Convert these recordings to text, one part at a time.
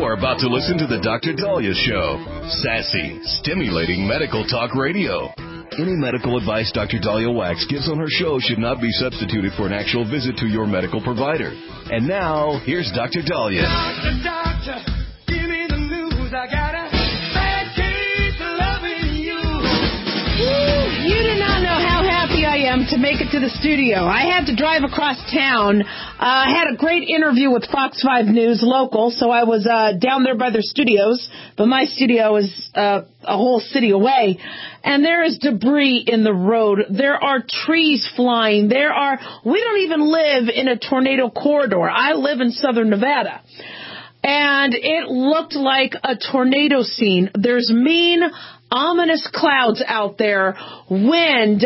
are about to listen to the Dr. Daliah Show. Sassy, stimulating medical talk radio. Any medical advice Dr. Daliah Wax gives on her show should not be substituted for an actual visit to your medical provider. And now, here's Dr. Daliah. Doctor, give me the news. I got a bad case of loving you. You do not know how happy I am to make it to the studio. I had to drive across town. I had a great interview with Fox 5 News local, so I was down there by their studios, but my studio is a whole city away. And there is debris in the road. There are trees flying. We don't even live in a tornado corridor. I live in southern Nevada. And it looked like a tornado scene. There's mean, ominous clouds out there, wind,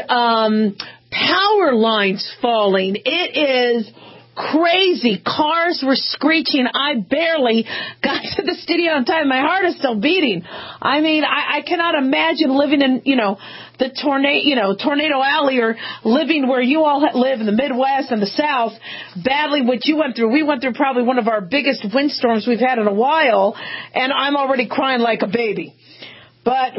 power lines falling. It is crazy. Cars were screeching. I barely got to the studio on time. My heart is still beating. I mean, I cannot imagine living in, the Tornado Alley, or living where you all live in the Midwest and the South, badly what you went through. We went through probably one of our biggest windstorms we've had in a while, and I'm already crying like a baby. But,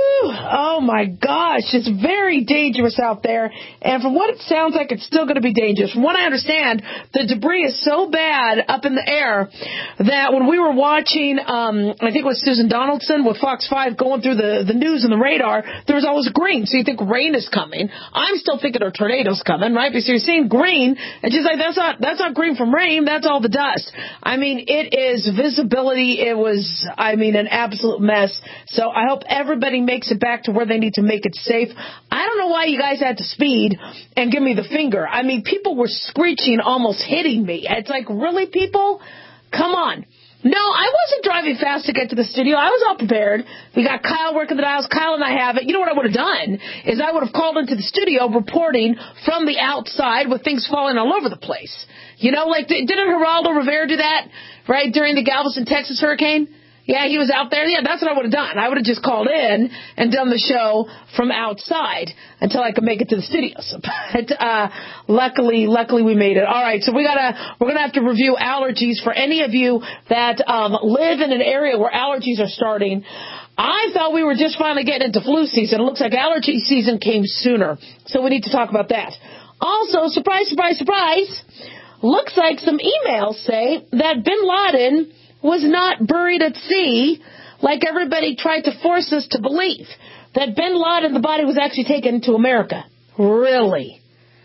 oh my gosh, it's very dangerous out there. And from what it sounds like, it's still going to be dangerous. From what I understand, the debris is so bad up in the air that when we were watching, I think it was Susan Donaldson with Fox 5 going through the news and the radar, there was always green. So you think rain is coming. I'm still thinking a tornado's coming, right? Because you're seeing green, and she's like, that's not green from rain, that's all the dust. I mean, it is visibility. It was, an absolute mess. So I hope everybody makes it back to where they need to make it safe. I don't know why you guys had to speed and give me the finger. I mean, people were screeching, almost hitting me. It's like, really, people? Come on. No, I wasn't driving fast to get to the studio. I was all prepared. We got Kyle working the dials. Kyle and I have it. You know what I would have done is I would have called into the studio reporting from the outside with things falling all over the place. Like, didn't Geraldo Rivera do that, right, during the Galveston, Texas hurricane? Yeah, he was out there. Yeah, that's what I would have done. I would have just called in and done the show from outside until I could make it to the studio. So, but luckily we made it. All right, so we're gonna have to review allergies for any of you that live in an area where allergies are starting. I thought we were just finally getting into flu season. It looks like allergy season came sooner, so we need to talk about that. Also, surprise, surprise, surprise, looks like some emails say that Bin Laden was not buried at sea like everybody tried to force us to believe. That Bin Laden, the body, was actually taken to America. Really?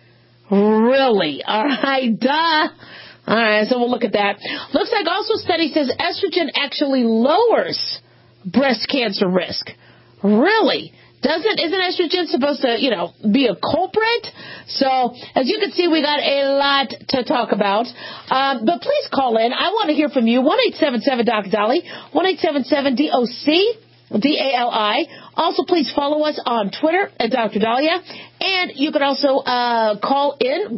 Really? All right, duh. All right, so we'll look at that. Looks like also study says estrogen actually lowers breast cancer risk. Really? Isn't estrogen supposed to, be a culprit? So, as you can see, we got a lot to talk about. But please call in. I want to hear from you. 1-877-DOC-DALI, 1-877-DOC-DALI. Also, please follow us on Twitter at Dr. Daliah. And you can also call in,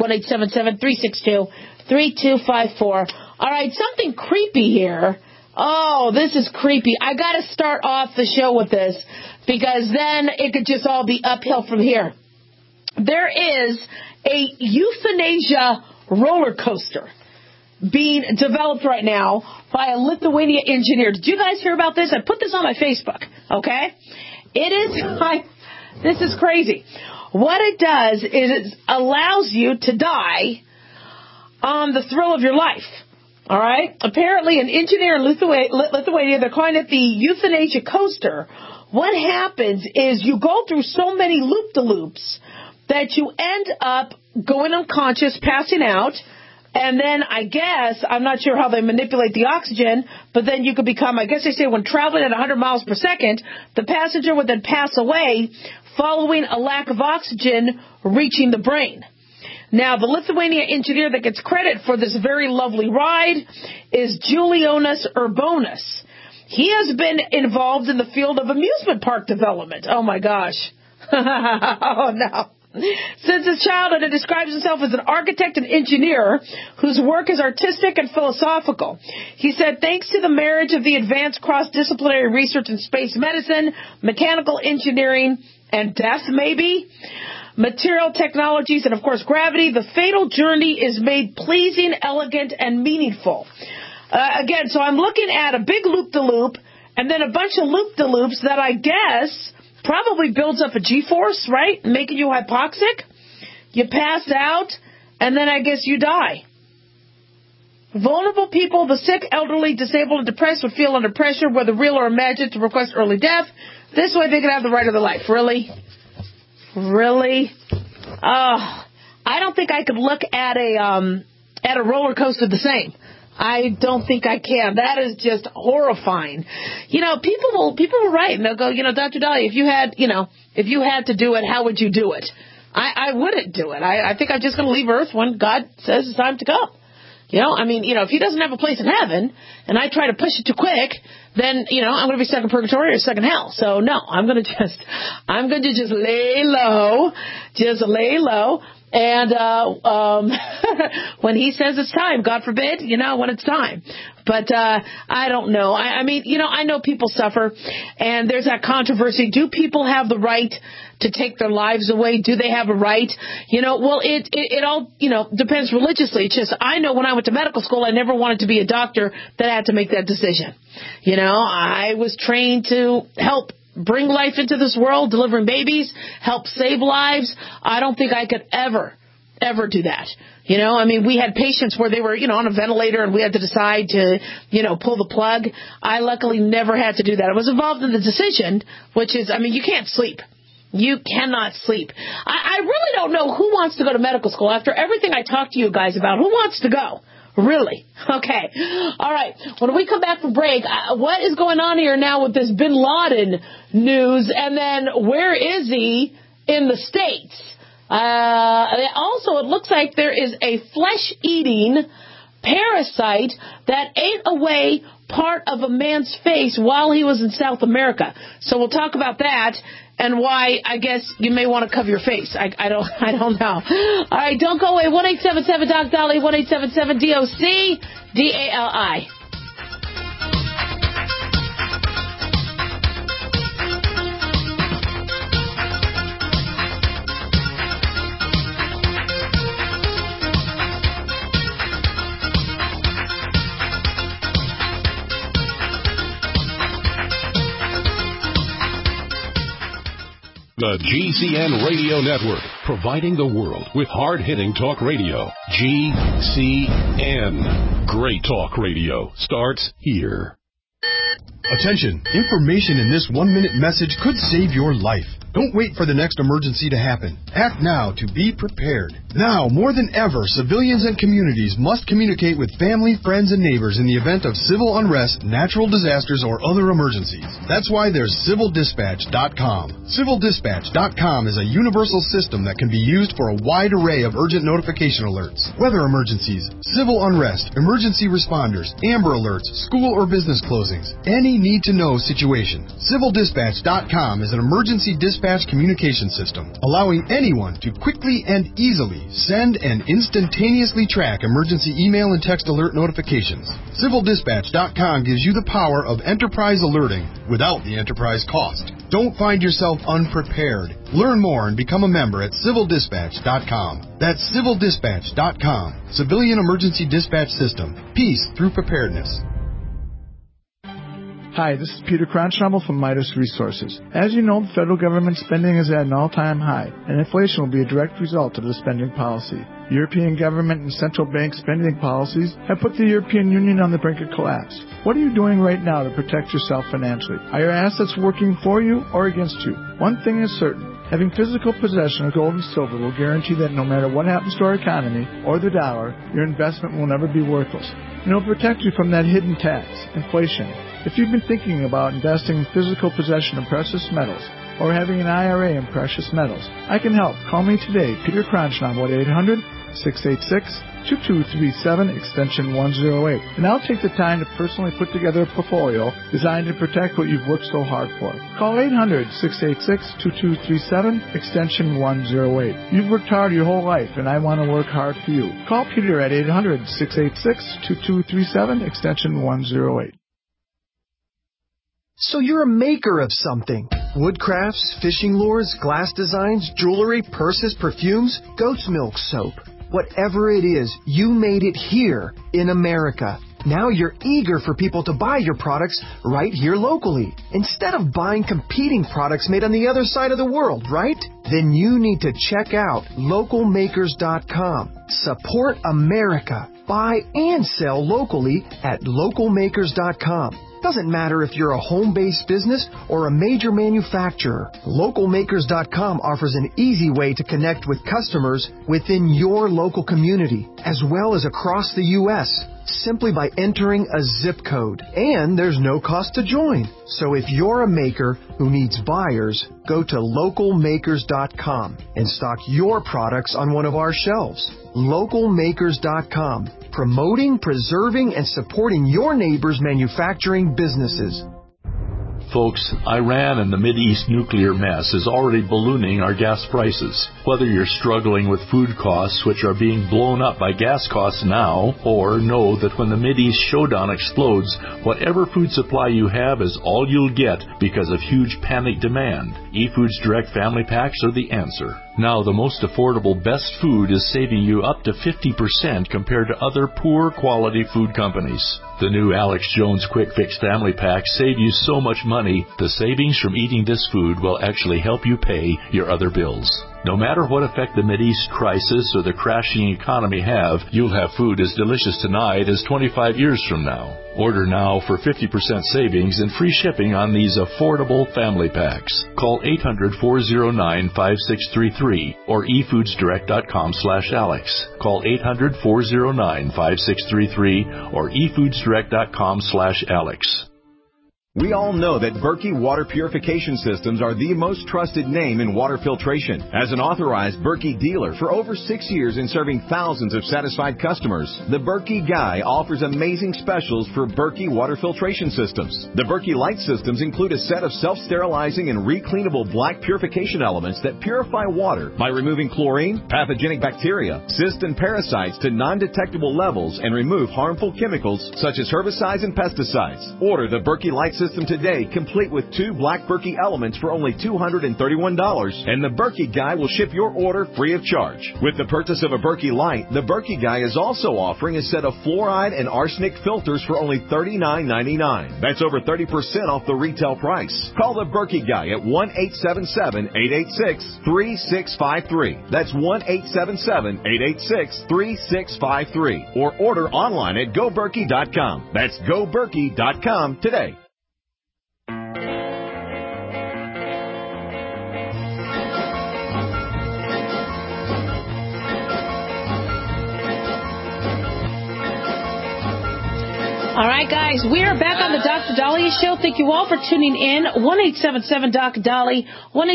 1-877-362-3254. All right, something creepy here. Oh, this is creepy. I got to start off the show with this, because then it could just all be uphill from here. There is a euthanasia roller coaster being developed right now by a Lithuanian engineer. Did you guys hear about this? I put this on my Facebook, okay? This is crazy. What it does is it allows you to die on the thrill of your life. All right? Apparently, an engineer in Lithuania, they're calling it the euthanasia coaster. What happens is you go through so many loop-de-loops that you end up going unconscious, passing out, and then I guess, I'm not sure how they manipulate the oxygen, but then you could become, I guess they say when traveling at 100 miles per second, the passenger would then pass away following a lack of oxygen reaching the brain. Now, the Lithuanian engineer that gets credit for this very lovely ride is Julijonas Urbonas. He has been involved in the field of amusement park development. Oh, my gosh. Oh, no. Since his childhood, he describes himself as an architect and engineer whose work is artistic and philosophical. He said, thanks to the marriage of the advanced cross-disciplinary research in space medicine, mechanical engineering, and death, maybe, material technologies, and, of course, gravity, the fatal journey is made pleasing, elegant, and meaningful. Again, so I'm looking at a big loop-de-loop and then a bunch of loop-de-loops that I guess probably builds up a G-force, right? Making you hypoxic. You pass out, and then I guess you die. Vulnerable people, the sick, elderly, disabled, and depressed would feel under pressure, whether real or imagined, to request early death. This way they could have the right of their life. Really? Really? Oh, I don't think I could look at a roller coaster the same. I don't think I can. That is just horrifying. People will write and they'll go, Dr. Dahlia, if you had to do it, how would you do it? I wouldn't do it. I think I'm just going to leave Earth when God says it's time to go. If he doesn't have a place in heaven and I try to push it too quick, then, I'm going to be stuck in purgatory or stuck in hell. So no, I'm going to just lay low. And when he says it's time, God forbid, when it's time. But I don't know. I know people suffer, and there's that controversy. Do people have the right to take their lives away? Do they have a right? Well, it all, depends religiously. It's just, I know when I went to medical school, I never wanted to be a doctor that had to make that decision. I was trained to help bring life into this world, delivering babies, help save lives. I don't think I could ever do that. We had patients where they were, on a ventilator and we had to decide to, pull the plug. I luckily never had to do that. I was involved in the decision, which is, you can't sleep. You cannot sleep. I really don't know who wants to go to medical school. After everything I talked to you guys about, who wants to go? Really? Okay. All right. When we come back from break, what is going on here now with this Bin Laden news? And then where is he in the States? Also, it looks like there is a flesh-eating parasite that ate away part of a man's face while he was in South America. So we'll talk about that and why I guess you may want to cover your face. I don't know. All right, don't go away. 1-877-DOC-DOLLY, 1-877-DOC-DALI. The GCN Radio Network, providing the world with hard-hitting talk radio. GCN. Great talk radio starts here. Attention, information in this 1-minute message could save your life. Don't wait for the next emergency to happen. Act now to be prepared. Now, more than ever, civilians and communities must communicate with family, friends, and neighbors in the event of civil unrest, natural disasters, or other emergencies. That's why there's CivilDispatch.com. CivilDispatch.com is a universal system that can be used for a wide array of urgent notification alerts. Weather emergencies, civil unrest, emergency responders, Amber Alerts, school or business closings, any need-to-know situation. CivilDispatch.com is an emergency dispatch communication system, allowing anyone to quickly and easily send and instantaneously track emergency email and text alert notifications. CivilDispatch.com gives you the power of enterprise alerting without the enterprise cost. Don't find yourself unprepared. Learn more and become a member at CivilDispatch.com. That's CivilDispatch.com. Civilian Emergency Dispatch System. Peace through preparedness. Hi, this is Peter Kronschnabel from Midas Resources. As you know, the federal government spending is at an all-time high, and inflation will be a direct result of the spending policy. European government and central bank spending policies have put the European Union on the brink of collapse. What are you doing right now to protect yourself financially? Are your assets working for you or against you? One thing is certain. Having physical possession of gold and silver will guarantee that no matter what happens to our economy or the dollar, your investment will never be worthless. And it will protect you from that hidden tax, inflation. If you've been thinking about investing in physical possession of precious metals or having an IRA in precious metals, I can help. Call me today, Peter Kronschnabel, at 800-686-2237, extension 108. And I'll take the time to personally put together a portfolio designed to protect what you've worked so hard for. Call 800-686-2237, extension 108. You've worked hard your whole life, and I want to work hard for you. Call Peter at 800-686-2237, extension 108. So you're a maker of something. Wood crafts, fishing lures, glass designs, jewelry, purses, perfumes, goat's milk soap. Whatever it is, you made it here in America. Now you're eager for people to buy your products right here locally, instead of buying competing products made on the other side of the world, right? Then you need to check out localmakers.com. Support America. Buy and sell locally at localmakers.com. Doesn't matter if you're a home-based business or a major manufacturer. Localmakers.com offers an easy way to connect with customers within your local community, as well as across the U.S., simply by entering a zip code. And there's no cost to join. So if you're a maker who needs buyers, go to localmakers.com and stock your products on one of our shelves. Localmakers.com, promoting, preserving, and supporting your neighbors' manufacturing businesses. Folks, Iran and the Mideast nuclear mess is already ballooning our gas prices. Whether you're struggling with food costs, which are being blown up by gas costs now, or know that when the Mideast showdown explodes, whatever food supply you have is all you'll get because of huge panic demand, eFoods Direct Family Packs are the answer. Now, the most affordable best food is saving you up to 50% compared to other poor quality food companies. The new Alex Jones Quick Fix Family Packs save you so much money, the savings from eating this food will actually help you pay your other bills. No matter what effect the Mideast crisis or the crashing economy have, you'll have food as delicious tonight as 25 years from now. Order now for 50% savings and free shipping on these affordable family packs. Call 800-409-5633 or efoodsdirect.com/Alex. Call 800-409-5633 or efoodsdirect.com/Alex. We all know that Berkey Water Purification Systems are the most trusted name in water filtration. As an authorized Berkey dealer for over 6 years and serving thousands of satisfied customers, the Berkey Guy offers amazing specials for Berkey Water Filtration Systems. The Berkey Light Systems include a set of self-sterilizing and recleanable black purification elements that purify water by removing chlorine, pathogenic bacteria, cysts, and parasites to non-detectable levels and remove harmful chemicals such as herbicides and pesticides. Order the Berkey Light System today, complete with 2 black Berkey elements for only $231, and the Berkey Guy will ship your order free of charge. With the purchase of a Berkey Light, the Berkey Guy is also offering a set of fluoride and arsenic filters for only $39.99. That's over 30% off the retail price. Call the Berkey Guy at 1-877-886-3653. That's 1-877-886-3653. Or order online at GoBerkey.com. That's GoBerkey.com today. All right, guys, we are back on the Dr. Dahlia Show. Thank you all for tuning in. 1-877-Dr.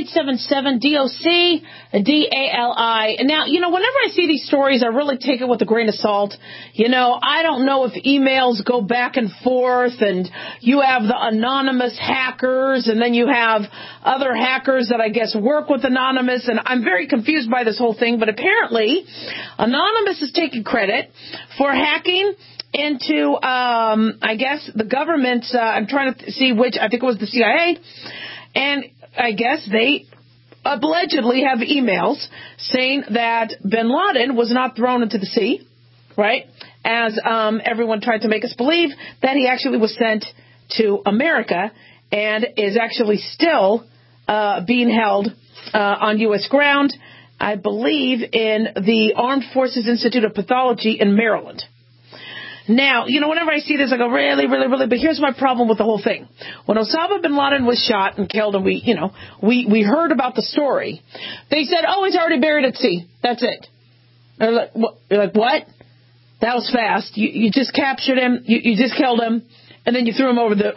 1-877-DOC-DALI. And now, whenever I see these stories, I really take it with a grain of salt. I don't know if emails go back and forth, and you have the anonymous hackers, and then you have other hackers that I guess work with Anonymous, and I'm very confused by this whole thing, but apparently Anonymous is taking credit for hacking into, I guess, the government's, I'm trying to see which, I think it was the CIA, and I guess they allegedly have emails saying that bin Laden was not thrown into the sea, right, as everyone tried to make us believe, that he actually was sent to America and is actually still being held on U.S. ground, I believe, in the Armed Forces Institute of Pathology in Maryland. Now, whenever I see this, I go, really, really, really, but here's my problem with the whole thing. When Osama bin Laden was shot and killed, and we heard about the story, they said, oh, he's already buried at sea. That's it. You're like, what? That was fast. You just captured him, you just killed him, and then you threw him over the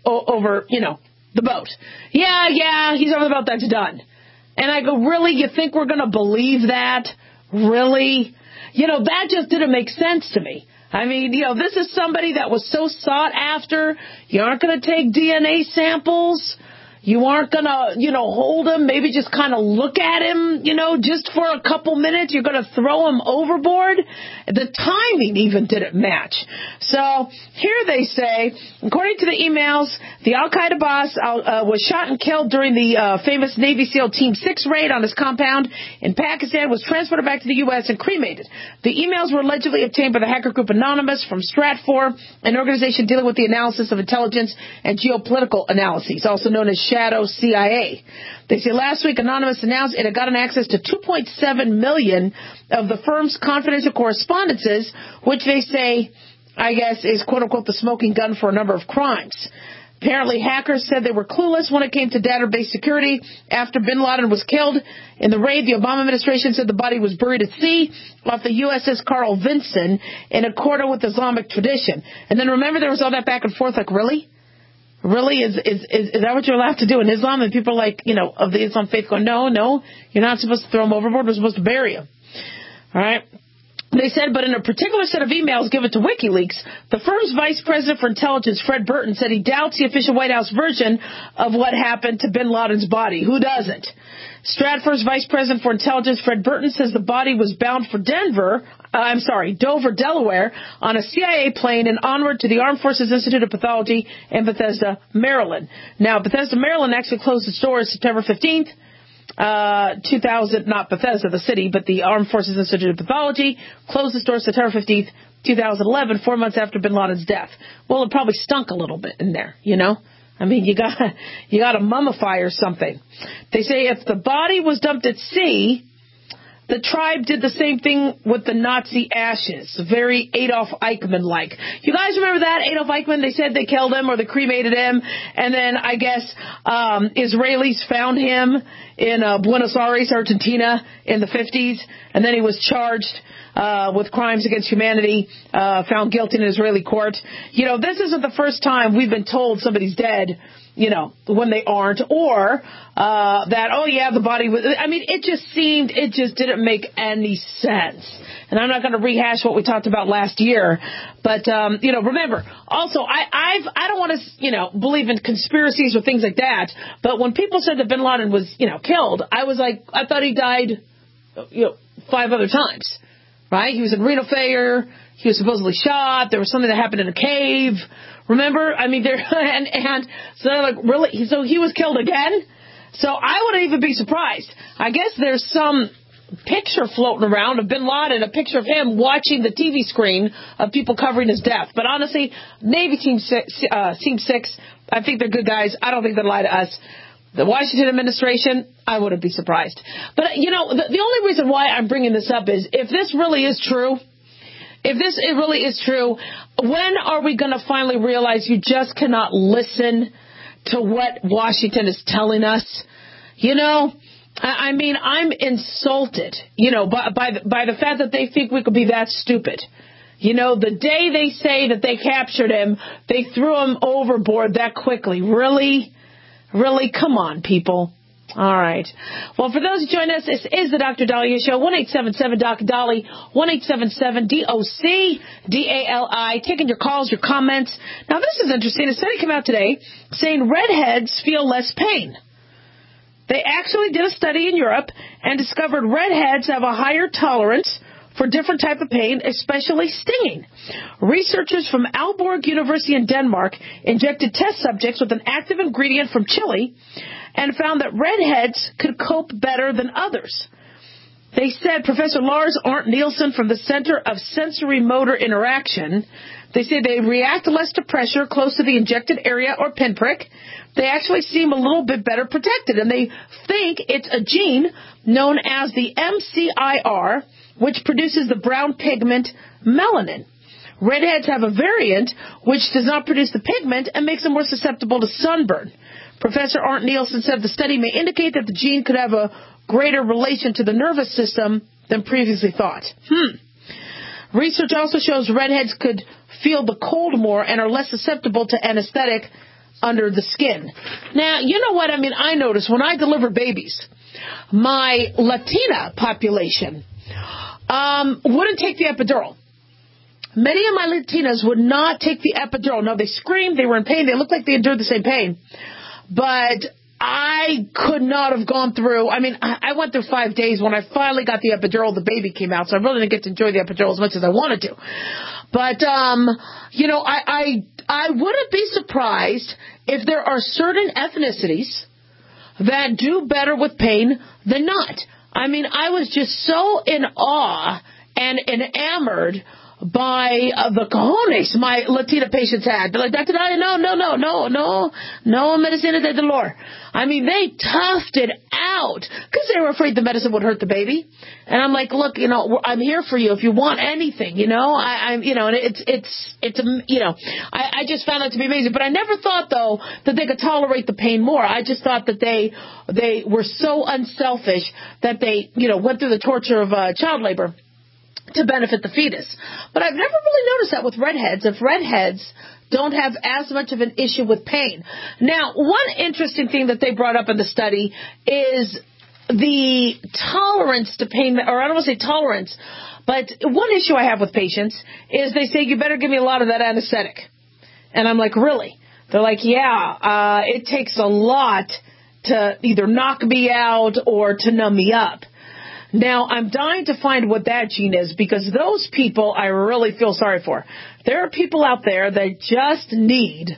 boat. Yeah, he's over the boat, that's done. And I go, really? You think we're going to believe that? Really? That just didn't make sense to me. I mean, this is somebody that was so sought after. You aren't going to take DNA samples. You aren't going to, hold him, maybe just kind of look at him, just for a couple minutes. You're going to throw him overboard. The timing even didn't match. So here they say, according to the emails, the al-Qaeda boss was shot and killed during the famous Navy SEAL Team 6 raid on his compound in Pakistan, was transported back to the U.S. and cremated. The emails were allegedly obtained by the hacker group Anonymous from Stratfor, an organization dealing with the analysis of intelligence and geopolitical analyses, also known as Shadow CIA. They say last week Anonymous announced it had gotten access to 2.7 million of the firm's confidential correspondences, which they say, I guess, is quote-unquote the smoking gun for a number of crimes. Apparently, hackers said they were clueless when it came to database security. After bin Laden was killed in the raid, the Obama administration said the body was buried at sea off the USS Carl Vinson in accordance with Islamic tradition. And then remember there was all that back and forth, like, really? Really? Is that what you're allowed to do in Islam? And people like, of the Islam faith go, no, you're not supposed to throw him overboard. We're supposed to bury him. All right? They said, but in a particular set of emails given to WikiLeaks, the firm's vice president for intelligence, Fred Burton, said he doubts the official White House version of what happened to bin Laden's body. Who doesn't? Stratfor's vice president for intelligence, Fred Burton, says the body was bound for Dover, Delaware, on a CIA plane and onward to the Armed Forces Institute of Pathology in Bethesda, Maryland. Now, Bethesda, Maryland actually closed its doors September 15th. 2000, not Bethesda, the city, but the Armed Forces Institute of Pathology closed its doors September 15th, 2011, 4 months after bin Laden's death. Well, it probably stunk a little bit in there, I mean, you got to mummify or something. They say if the body was dumped at sea, the tribe did the same thing with the Nazi ashes. Very Adolf Eichmann-like. You guys remember that? Adolf Eichmann, they said they killed him or they cremated him. And then I guess Israelis found him in Buenos Aires, Argentina in the 50s. And then he was charged with crimes against humanity, found guilty in an Israeli court. This isn't the first time we've been told somebody's dead, when they aren't, or that, the body was, it just didn't make any sense. And I'm not going to rehash what we talked about last year, but, remember, also, I don't want to, believe in conspiracies or things like that, but when people said that bin Laden was, killed, I was like, I thought he died, 5 other times. Right? He was in renal failure. He was supposedly shot. There was something that happened in a cave. Remember? I mean, and so they're like, really? So he was killed again? So I wouldn't even be surprised. I guess there's some picture floating around of bin Laden, a picture of him watching the TV screen of people covering his death. But honestly, Navy Team 6, I think they're good guys. I don't think they'd lie to us. The Washington administration, I wouldn't be surprised. But, the only reason why I'm bringing this up is if this really is true, when are we going to finally realize you just cannot listen to what Washington is telling us? I mean, I'm insulted, by the fact that they think we could be that stupid. The day they say that they captured him, they threw him overboard that quickly. Really? Really? Come on, people. All right. Well, for those who join us, this is the Dr. Daliah Show, 1-877-Doc-Dolly, 1-877-DOC-DALI, taking your calls, your comments. Now, this is interesting. A study came out today saying redheads feel less pain. They actually did a study in Europe and discovered redheads have a higher tolerance for different type of pain, especially stinging. Researchers from Aalborg University in Denmark injected test subjects with an active ingredient from chili and found that redheads could cope better than others. They said Professor Lars Arndt Nielsen from the Center of Sensory Motor Interaction, they say they react less to pressure close to the injected area or pinprick. They actually seem a little bit better protected, and they think it's a gene known as the MCIR, which produces the brown pigment melanin. Redheads have a variant which does not produce the pigment and makes them more susceptible to sunburn. Professor Arndt Nielsen said the study may indicate that the gene could have a greater relation to the nervous system than previously thought. Research also shows redheads could feel the cold more and are less susceptible to anesthetic under the skin. Now, you know what? I mean, I notice when I deliver babies, my Latina population wouldn't take the epidural. Many of my Latinas would not take the epidural. No, they screamed, they were in pain, they looked like they endured the same pain. But I could not have gone through. I mean, I went through 5 days. When I finally got the epidural, the baby came out, so I really didn't get to enjoy the epidural as much as I wanted to. But, you know, I wouldn't be surprised if there are certain ethnicities that do better with pain than not. I mean, I was just so in awe and enamored by the cojones my Latina patients had. They're like, Dr. Dahlia, no medicina de dolor. I mean, they toughed it out because they were afraid the medicine would hurt the baby. And I'm like, look, you know, I'm here for you if you want anything, you know. I'm, you know, and it's you know, I just found it to be amazing. But I never thought, though, that they could tolerate the pain more. I just thought that they were so unselfish that they, you know, went through the torture of child labor to benefit the fetus. But I've never really noticed that with redheads, if redheads don't have as much of an issue with pain. Now, one interesting thing that they brought up in the study is the tolerance to pain, or I don't want to say tolerance, but one issue I have with patients is they say, you better give me a lot of that anesthetic. And I'm like, really? They're like, yeah, it takes a lot to either knock me out or to numb me up. Now, I'm dying to find what that gene is because those people I really feel sorry for. There are people out there that just need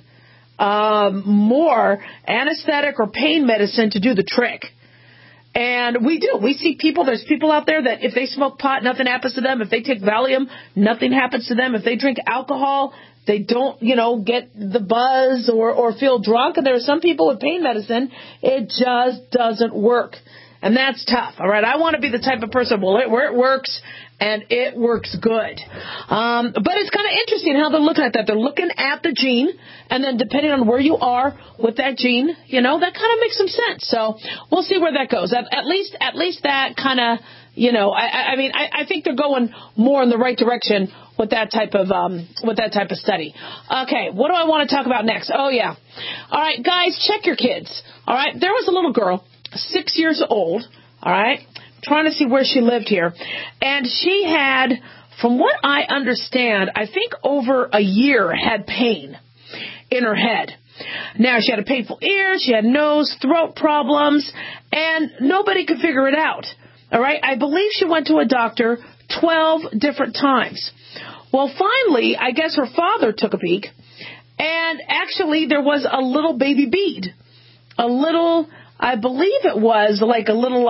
more anesthetic or pain medicine to do the trick. And we do. We see people, there's people out there that if they smoke pot, nothing happens to them. If they take Valium, nothing happens to them. If they drink alcohol, they don't, you know, get the buzz or feel drunk. And there are some people with pain medicine, it just doesn't work. And that's tough, all right? I want to be the type of person, well, where it works, and it works good. But it's kind of interesting how they're looking at that. They're looking at the gene, and then depending on where you are with that gene, you know, that kind of makes some sense. So we'll see where that goes. At least that kind of, you know, I mean, I think they're going more in the right direction with that type of study. Okay, what do I want to talk about next? Oh, yeah. All right, guys, check your kids. All right, there was a little girl, 6 years old, all right, trying to see where she lived here. And she had, from what I understand, I think over a year had pain in her head. Now, she had a painful ear, she had nose, throat problems, and nobody could figure it out. All right, I believe she went to a doctor 12 different times. Well, finally, I guess her father took a peek, and actually there was a little baby bead, a little, I believe it was like a little,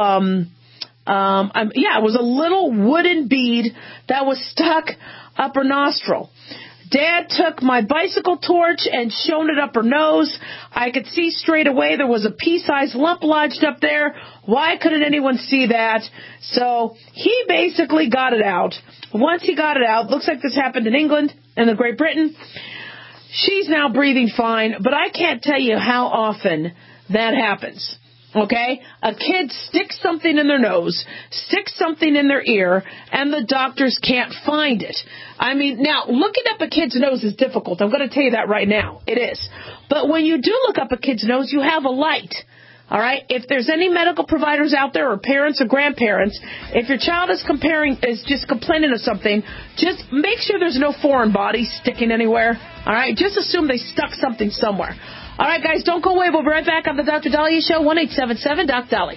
it was a little wooden bead that was stuck up her nostril. Dad took my bicycle torch and shone it up her nose. I could see straight away there was a pea-sized lump lodged up there. Why couldn't anyone see that? So he basically got it out. Once he got it out, looks like this happened in England and in Great Britain. She's now breathing fine, but I can't tell you how often that happens. Okay? A kid sticks something in their nose, sticks something in their ear, and the doctors can't find it. I mean, now, looking up a kid's nose is difficult. I'm going to tell you that right now. It is. But when you do look up a kid's nose, you have a light. All right? If there's any medical providers out there or parents or grandparents, if your child is just complaining of something, just make sure there's no foreign body sticking anywhere. All right? Just assume they stuck something somewhere. All right, guys, don't go away. We'll be right back on the Dr. Dahlia Show, 1-877-DOC-DOLLY.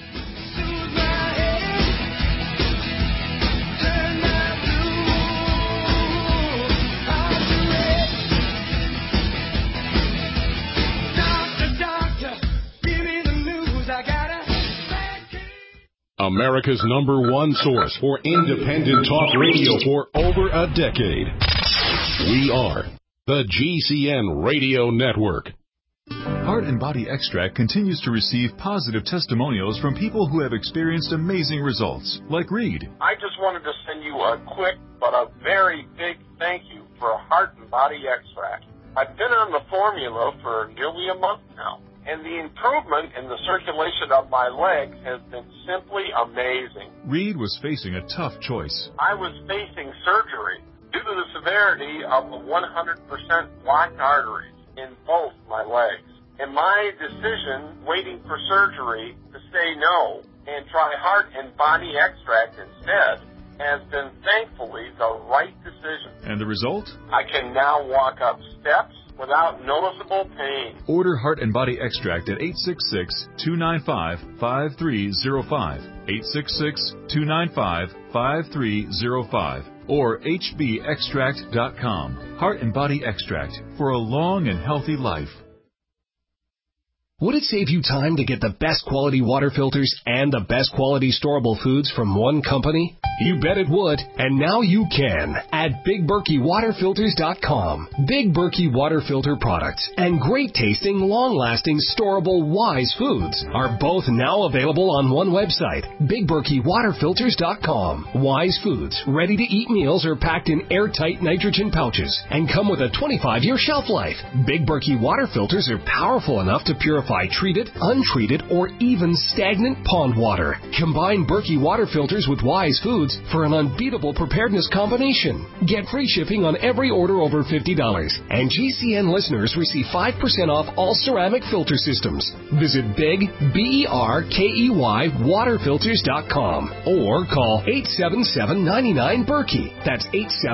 America's #1 source for independent talk radio for over a decade. We are the GCN Radio Network. Heart and Body Extract continues to receive positive testimonials from people who have experienced amazing results, like Reed. I just wanted to send you a quick but a very big thank you for Heart and Body Extract. I've been on the formula for nearly a month now, and the improvement in the circulation of my legs has been simply amazing. Reed was facing a tough choice. I was facing surgery due to the severity of the 100% blocked arteries in both my legs. And my decision, waiting for surgery, to say no and try Heart and Body Extract instead, has been thankfully the right decision. And the result? I can now walk up steps without noticeable pain. Order Heart and Body Extract at 866-295-5305, 866-295-5305, or hbextract.com. Heart and Body Extract for a long and healthy life. Would it save you time to get the best quality water filters and the best quality storable foods from one company? You bet it would, and now you can at BigBerkeyWaterFilters.com. Big Berkey water filter products and great tasting, long-lasting, storable Wise foods are both now available on one website, BigBerkeyWaterFilters.com. Wise foods, ready-to-eat meals are packed in airtight nitrogen pouches and come with a 25-year shelf life. Big Berkey water filters are powerful enough to purify treated, untreated, or even stagnant pond water. Combine Berkey water filters with Wise foods for an unbeatable preparedness combination. Get free shipping on every order over $50, and GCN listeners receive 5% off all ceramic filter systems. Visit Big, BERKEY, waterfilters.com or call 877-99-BERKEY. That's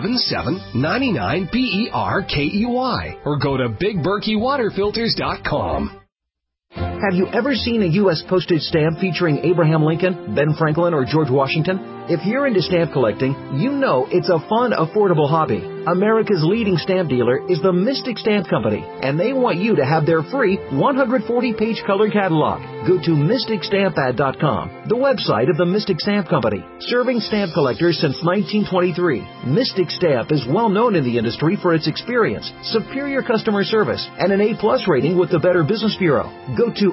877-99-BERKEY, or go to BigBerkeyWaterFilters.com. Have you ever seen a U.S. postage stamp featuring Abraham Lincoln, Ben Franklin, or George Washington? If you're into stamp collecting, you know it's a fun, affordable hobby. America's leading stamp dealer is the Mystic Stamp Company, and they want you to have their free 140-page color catalog. Go to MysticStampAd.com, the website of the Mystic Stamp Company, serving stamp collectors since 1923. Mystic Stamp is well known in the industry for its experience, superior customer service, and an A+ rating with the Better Business Bureau. Go to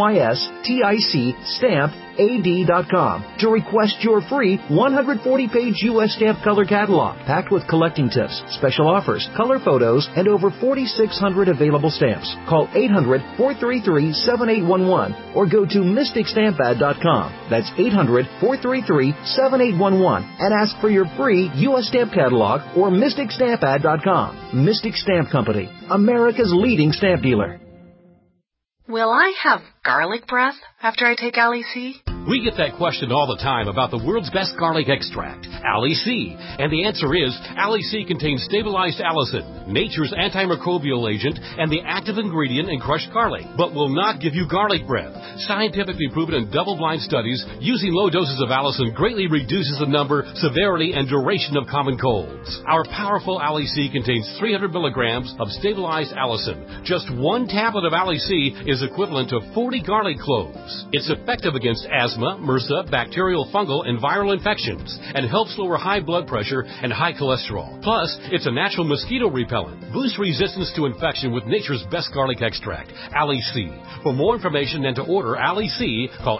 MysticStampAd.com to request your free 140-page U.S. stamp color catalog, packed with collecting tips, special offers, color photos, and over 4,600 available stamps. Call 800-433-7811 or go to MysticStampAd.com. That's 800-433-7811 and ask for your free U.S. stamp catalog or MysticStampAd.com. Mystic Stamp Company, America's leading stamp dealer. Will I have garlic breath after I take Ali-C? We get that question all the time about the world's best garlic extract, Ali-C. And the answer is, Ali-C contains stabilized allicin, nature's antimicrobial agent, and the active ingredient in crushed garlic, but will not give you garlic breath. Scientifically proven in double-blind studies, using low doses of allicin greatly reduces the number, severity, and duration of common colds. Our powerful Ali-C contains 300 milligrams of stabilized allicin. Just one tablet of Ali-C is equivalent to 40 garlic cloves. It's effective against asthma, MRSA, bacterial, fungal, and viral infections, and helps lower high blood pressure and high cholesterol. Plus, it's a natural mosquito repellent. Boost resistance to infection with nature's best garlic extract, Ali-C. For more information and to order Ali-C, call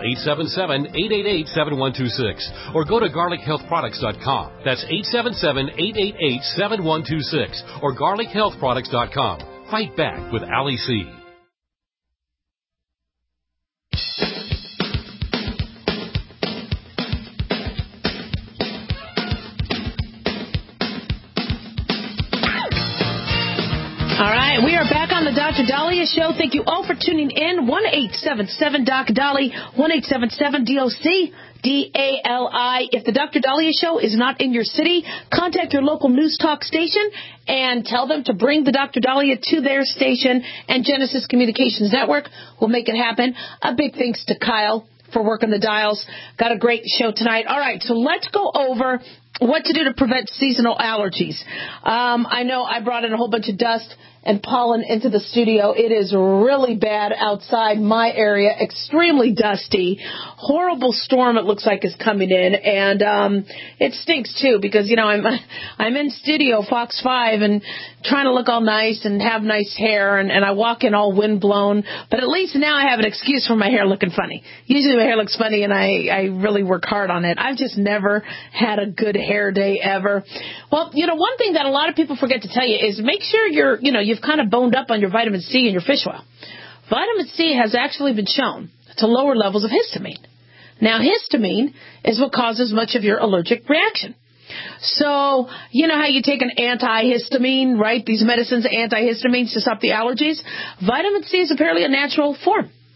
877-888-7126 or go to garlichealthproducts.com. That's 877-888-7126 or garlichealthproducts.com. Fight back with Ali-C. All right, we are back on the Dr. Dahlia Show. Thank you all for tuning in. 1-877-Doc-Dali, 1-877-DOC-DALI. If the Dr. Dahlia Show is not in your city, contact your local news talk station and tell them to bring the Dr. Dahlia to their station, and Genesis Communications Network will make it happen. A big thanks to Kyle for working the dials. Got a great show tonight. All right, so let's go over what to do to prevent seasonal allergies. I know I brought in a whole bunch of dust and pollen into the studio. It is really bad outside my area, extremely dusty. Horrible storm it looks like is coming in, and it stinks too because, you know, I'm in studio Fox 5 and trying to look all nice and have nice hair, and I walk in all windblown, but at least now I have an excuse for my hair looking funny. Usually my hair looks funny and I really work hard on it. I've just never had a good hair day ever. Well, you know, one thing that a lot of people forget to tell you is make sure you've kind of boned up on your vitamin C and your fish oil. Vitamin C has actually been shown to lower levels of histamine. Now, histamine is what causes much of your allergic reaction. So, you know how you take an antihistamine, right? These medicines, antihistamines to stop the allergies? Vitamin C is apparently a natural form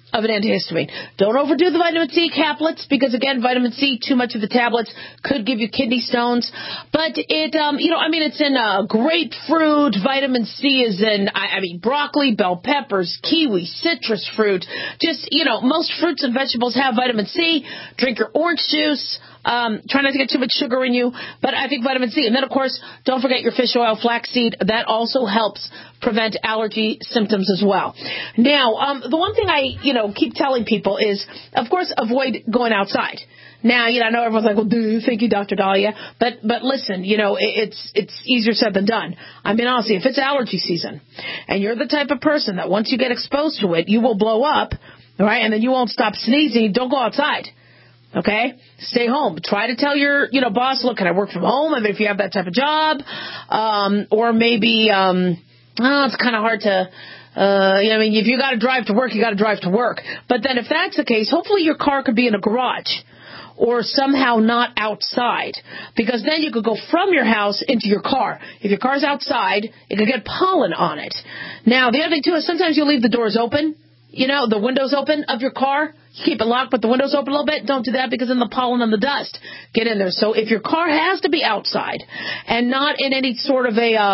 of an antihistamine. Don't overdo the vitamin C caplets because, again, vitamin C, too much of the tablets could give you kidney stones. But it's in grapefruit. Vitamin C is in, broccoli, bell peppers, kiwi, citrus fruit. Just, most fruits and vegetables have vitamin C. Drink your orange juice. Try not to get too much sugar in you, but I think vitamin C. And then, of course, don't forget your fish oil, flaxseed. That also helps prevent allergy symptoms as well. Now, the one thing I, keep telling people is, of course, avoid going outside. Now, I know everyone's like, well, thank you, Dr. Dahlia. But listen, it's easier said than done. I mean, honestly, if it's allergy season and you're the type of person that once you get exposed to it, you will blow up, right? And then you won't stop sneezing. Don't go outside. Okay? Stay home. Try to tell your, boss, look, can I work from home? I mean, if you have that type of job. Or maybe, it's kind of hard to, if you got to drive to work, you got to drive to work. But then if that's the case, hopefully your car could be in a garage or somehow not outside, because then you could go from your house into your car. If your car's outside, it could get pollen on it. Now, the other thing, too, is sometimes you leave the doors open. The windows open of your car. You keep it locked, but the windows open a little bit. Don't do that because then the pollen and the dust get in there. So if your car has to be outside and not in any sort of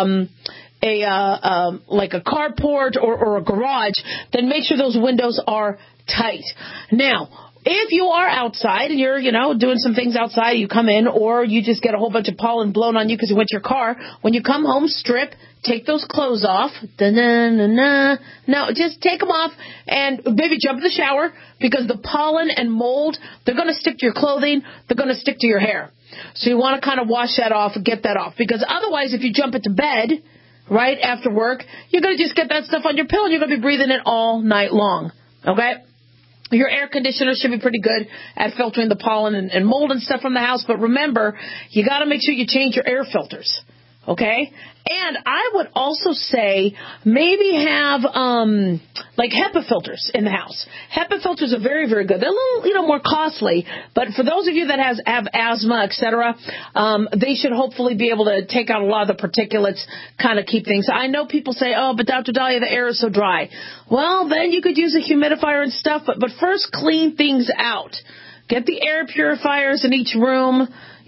like a carport or a garage, then make sure those windows are tight. Now, if you are outside and you're, doing some things outside, you come in, or you just get a whole bunch of pollen blown on you because you went to your car, when you come home, strip, take those clothes off. No, just take them off and maybe jump in the shower because the pollen and mold, they're going to stick to your clothing. They're going to stick to your hair. So you want to kind of wash that off and get that off, because otherwise if you jump into bed right after work, you're going to just get that stuff on your pillow and you're going to be breathing it all night long. Okay? Your air conditioner should be pretty good at filtering the pollen and mold and stuff from the house. But remember, you got to make sure you change your air filters. Okay? And I would also say maybe have like HEPA filters in the house. HEPA filters are very, very good. They're a little, more costly, but for those of you that have asthma, etc., they should hopefully be able to take out a lot of the particulates, kind of keep things. I know people say, oh, but Dr. Dahlia, the air is so dry. Well, then you could use a humidifier and stuff, but first clean things out. Get the air purifiers in each room.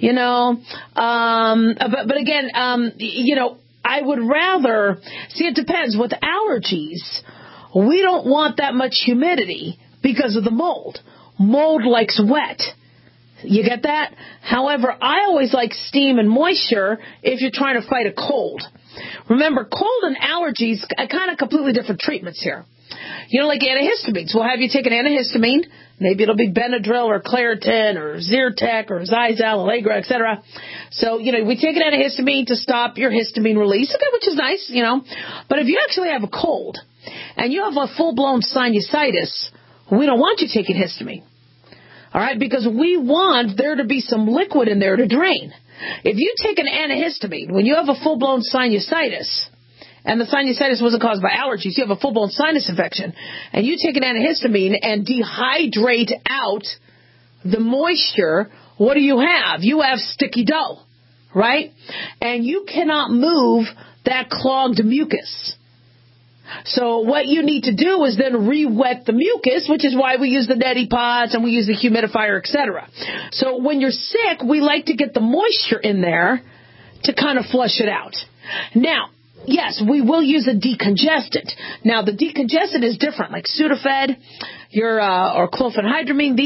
But again, I would rather, it depends. With allergies, we don't want that much humidity because of the mold. Mold likes wet. You get that? However, I always like steam and moisture if you're trying to fight a cold. Remember, cold and allergies are kind of completely different treatments here. Like antihistamines. We'll have you take an antihistamine. Maybe it'll be Benadryl or Claritin or Zyrtec or Zyzal, Allegra, etc. So, we take an antihistamine to stop your histamine release, okay, which is nice, But if you actually have a cold and you have a full-blown sinusitis, we don't want you taking histamine. All right, because we want there to be some liquid in there to drain. If you take an antihistamine when you have a full-blown sinusitis, and the sinusitis wasn't caused by allergies, you have a full-blown sinus infection, and you take an antihistamine and dehydrate out the moisture, what do you have? You have sticky dough, right? And you cannot move that clogged mucus. So what you need to do is then re-wet the mucus, which is why we use the neti pots and we use the humidifier, etc. So when you're sick, we like to get the moisture in there to kind of flush it out. Now, yes, we will use a decongestant. Now, the decongestant is different, like Sudafed, or chlorpheniramine.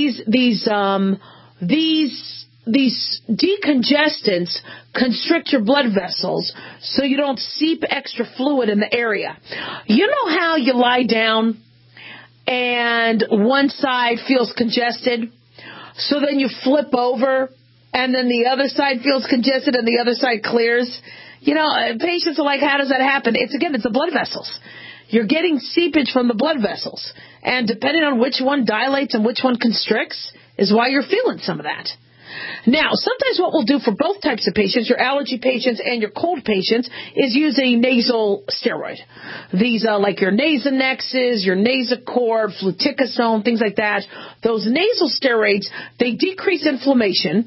These decongestants constrict your blood vessels so you don't seep extra fluid in the area. You know how you lie down and one side feels congested, so then you flip over and then the other side feels congested and the other side clears? Patients are like, how does that happen? It's the blood vessels. You're getting seepage from the blood vessels. And depending on which one dilates and which one constricts is why you're feeling some of that. Now, sometimes what we'll do for both types of patients, your allergy patients and your cold patients, is use a nasal steroid. These are like your Nasonex, your Nasacort, fluticasone, things like that. Those nasal steroids, they decrease inflammation,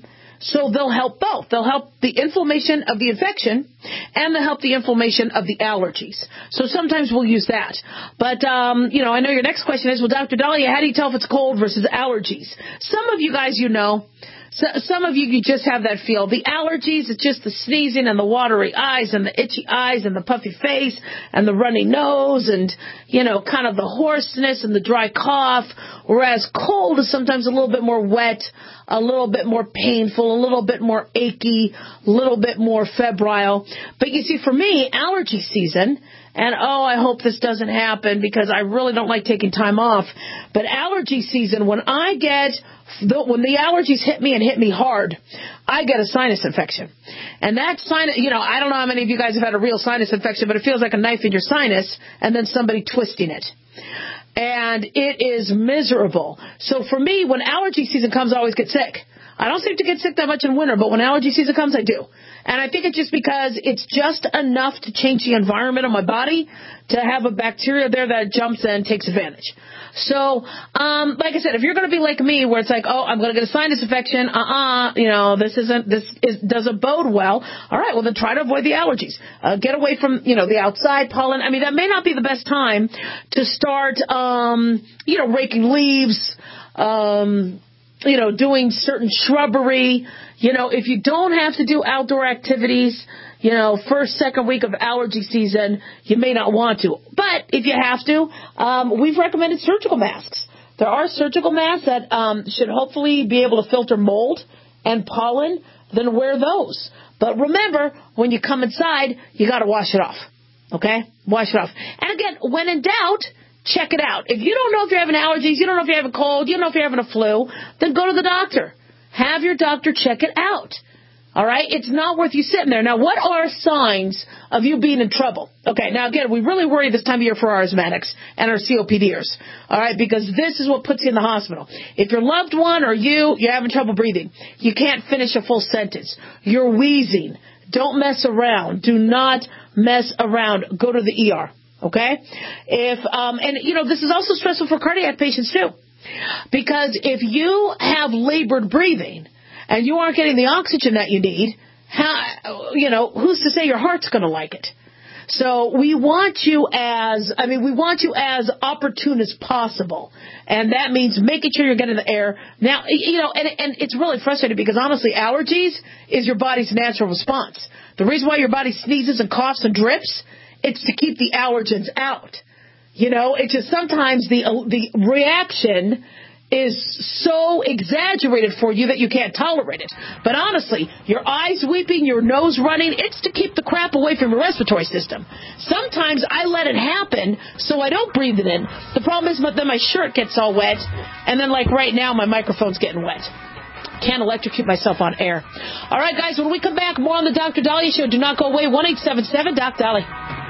So they'll help both. They'll help the inflammation of the infection, and they'll help the inflammation of the allergies. So sometimes we'll use that. But, I know your next question is, well, Dr. Dahlia, how do you tell if it's cold versus allergies? Some of you guys, So some of you just have that feel. The allergies, it's just the sneezing and the watery eyes and the itchy eyes and the puffy face and the runny nose and, kind of the hoarseness and the dry cough. Whereas cold is sometimes a little bit more wet, a little bit more painful, a little bit more achy, a little bit more febrile. But you see, for me, allergy season, and I hope this doesn't happen because I really don't like taking time off, but allergy season, when the allergies hit me and hit me hard, I get a sinus infection. And that sinus, I don't know how many of you guys have had a real sinus infection, but it feels like a knife in your sinus and then somebody twisting it. And it is miserable. So for me, when allergy season comes, I always get sick. I don't seem to get sick that much in winter, but when allergy season comes, I do. And I think it's just because it's just enough to change the environment of my body to have a bacteria there that jumps in and takes advantage. So, like I said, if you're going to be like me, where it's like, I'm going to get a sinus infection, this doesn't bode well. All right, well then try to avoid the allergies. Get away from, the outside pollen. I mean, that may not be the best time to start, raking leaves, doing certain shrubbery. If you don't have to do outdoor activities, first, second week of allergy season, you may not want to. But if you have to, we've recommended surgical masks. There are surgical masks that should hopefully be able to filter mold and pollen. Then wear those. But remember, when you come inside, you got to wash it off. Okay? Wash it off. And again, when in doubt, check it out. If you don't know if you're having allergies, you don't know if you're having a cold, you don't know if you're having a flu, then go to the doctor. Have your doctor check it out. All right? It's not worth you sitting there. Now, what are signs of you being in trouble? Okay, now again, we really worry this time of year for our asthmatics and our COPDers. All right? Because this is what puts you in the hospital. If your loved one or you're having trouble breathing, you can't finish a full sentence, you're wheezing, don't mess around. Do not mess around. Go to the ER. Okay? This is also stressful for cardiac patients too. Because if you have labored breathing and you aren't getting the oxygen that you need, who's to say your heart's going to like it? So we want you as opportune as possible. And that means making sure you're getting the air. Now, and it's really frustrating because honestly, allergies is your body's natural response. The reason why your body sneezes and coughs and drips, it's to keep the allergens out. It's just sometimes the reaction is so exaggerated for you that you can't tolerate it. But honestly, your eyes weeping, your nose running, it's to keep the crap away from your respiratory system. Sometimes I let it happen so I don't breathe it in. The problem is then my shirt gets all wet, and then like right now my microphone's getting wet. Can't electrocute myself on air. All right, guys, when we come back, more on the Dr. Dahlia Show. Do not go away. 1-877-DOC-DOLLY.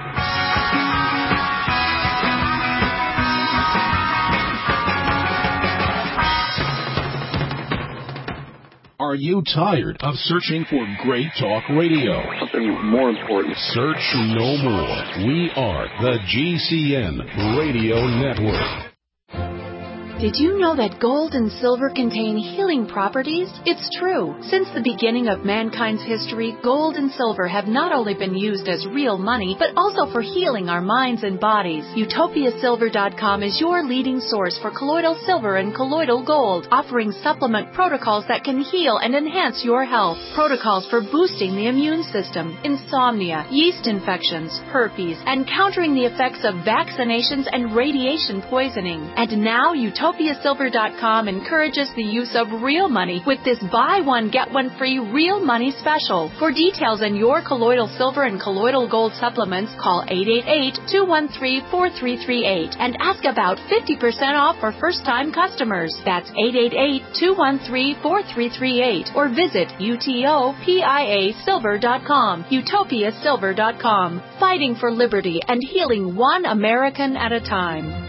Are you tired of searching for great talk radio? Something more important. Search no more. We are the GCN Radio Network. Did you know that gold and silver contain healing properties? It's true. Since the beginning of mankind's history, gold and silver have not only been used as real money, but also for healing our minds and bodies. UtopiaSilver.com is your leading source for colloidal silver and colloidal gold, offering supplement protocols that can heal and enhance your health. Protocols for boosting the immune system, insomnia, yeast infections, herpes, and countering the effects of vaccinations and radiation poisoning. And now UtopiaSilver.com encourages the use of real money with this buy one, get one free real money special. For details on your colloidal silver and colloidal gold supplements, call 888-213-4338 and ask about 50% off for first-time customers. That's 888-213-4338 or visit UTOPIASilver.com. UtopiaSilver.com. Fighting for liberty and healing one American at a time.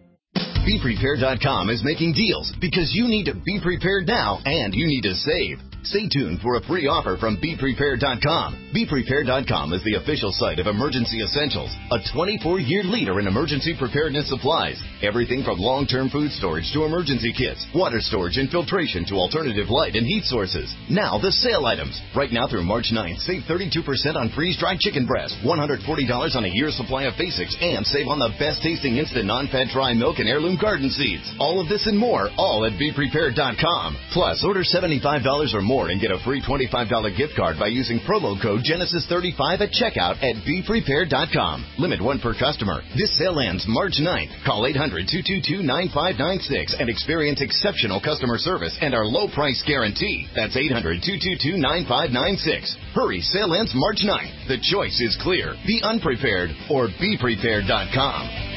BePrepared.com is making deals because you need to be prepared now and you need to save. Stay tuned for a free offer from BePrepared.com. BePrepared.com is the official site of Emergency Essentials, a 24-year leader in emergency preparedness supplies. Everything from long-term food storage to emergency kits, water storage and filtration to alternative light and heat sources. Now the sale items. Right now through March 9th, save 32% on freeze-dried chicken breast, $140 on a year's supply of basics, and save on the best-tasting instant non-fat dry milk and heirloom garden seeds. All of this and more, all at BePrepared.com. Plus, order $75 or more and get a free $25 gift card by using promo code Genesis35 at checkout at BePrepared.com. Limit 1 per customer. This sale ends March 9th. Call 800-222-9596 and experience exceptional customer service and our low price guarantee. That's 800-222-9596. Hurry, sale ends March 9th. The choice is clear. Be unprepared or BePrepared.com.